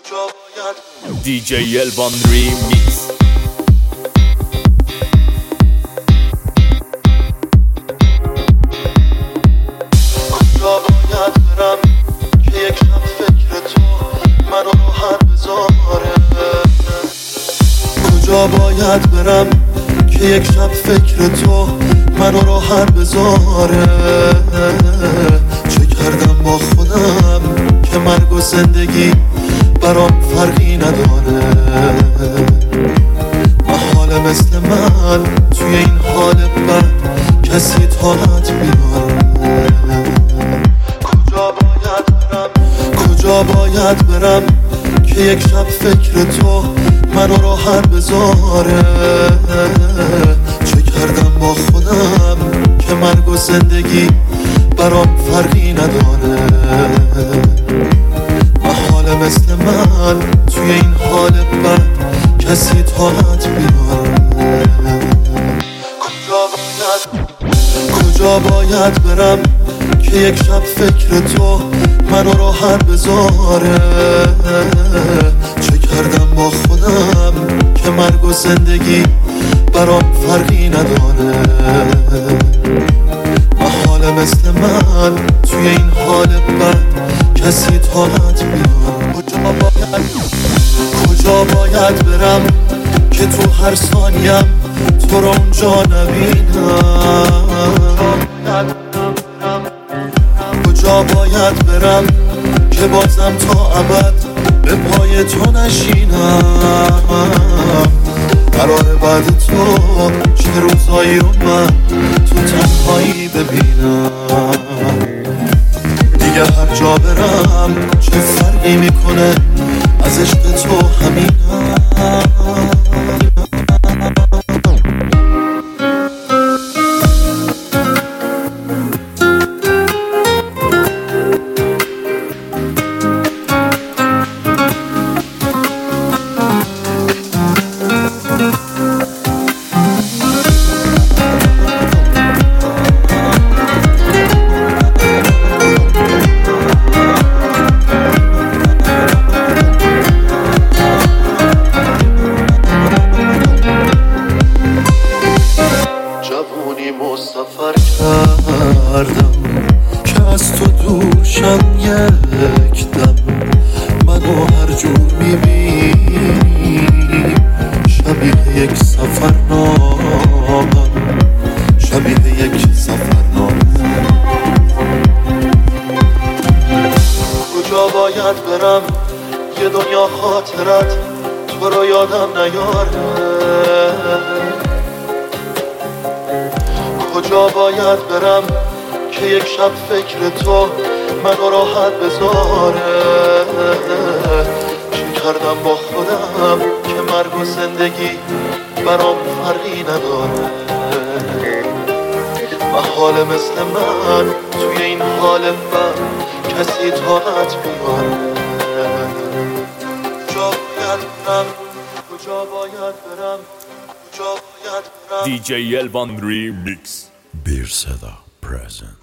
DJ Elvan Remix. کجا باید برم که یک شب فکر تو منو راحت بذاره؟ کجا باید برم که یک شب فکر تو منو راحت بذاره؟ چه کردم با خودم که مرگ و زندگی برام فرقی نداره؟ محاله مثل من توی این حال بد کسی طاقت بیاره. کجا باید برم که یک شب فکر تو منو راحت بذاره؟ چه کردم با خودم که مرگ و زندگی برام فرقی نداره؟ محاله مثل من توی این حال بد کسی طاقت بیاره. کجا باید برم که یک شب فکر تو منو راحت بذاره؟ چه کردم با خودم که مرگ و زندگی برام فرقی نداره؟ محاله مثل من توی این حال بد کسی طاقت بیاره. کجا باید برم که تو هر ثانیم تو رو اونجا نبینم؟ کجا باید برم که بازم تا ابد به پای تو نشینم؟ قراره بعد تو چه روزایی رو من تو تنهایی ببینم؟ دیگه هر جا برم چه فرقی میکنه از عشق تو همینم؟ سفر کردم که از تو دور شم یک دم، منو هر جور میبینی شبیه یک سفرنامه، شبیه یک سفرنامه. کجا باید برم یه دنیا خاطرت تو رو یادم نیاره؟ کجا باید برم که یک شب فکر تو منو راحت بذاره؟ چه کردم با خودم که مرگ و زندگی برام فرقی نداره؟ محاله مثل من توی این حال بد کسی طاقت بیاره. کجا باید برم کجا باید برم کجا باید برم؟ DJ Elvan Remix. Bir Seda present.